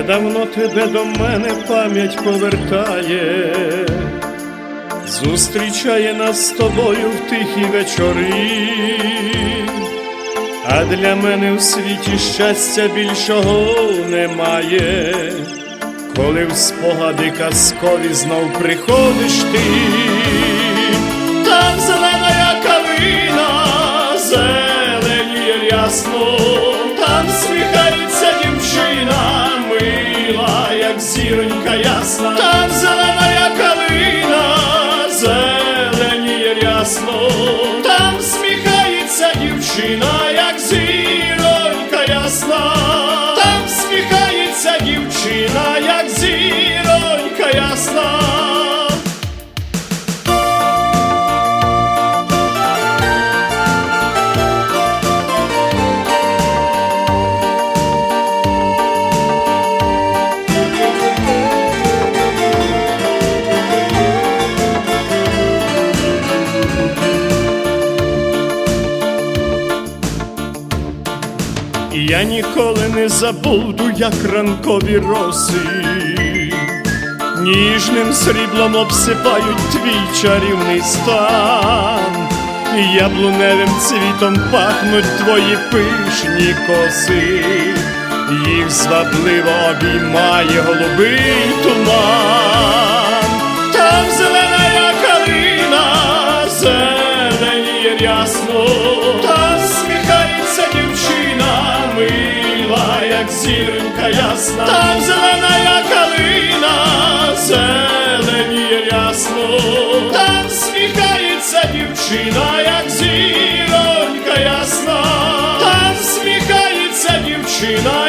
Вже давно тебе до мене пам'ять повертає, зустрічає нас з тобою в тихі вечори, а для мене в світі щастя більшого немає, коли в спогади казкові знов приходиш ти. Там зелена калина зеленіє рясно, там сміхається дівчина мила, як зіронька ясна. Там зелена калина зеленіє рясно, там сміхається дівчина, як зіронька ясна. Там сміхається дівчина, як зіронька ясна. Я ніколи не забуду, як ранкові роси ніжним сріблом обсипають твій чарівний стан. Яблуневим цвітом пахнуть твої пишні коси, їх звабливо обіймає голубий туман. Там зелена калина зеленіє рясно, там сміхається дівчина мила, як зіронька ясна. Там зелена калина зеленіє рясно, там сміхається дівчина, як зіронька ясна. Там сміхається дівчина,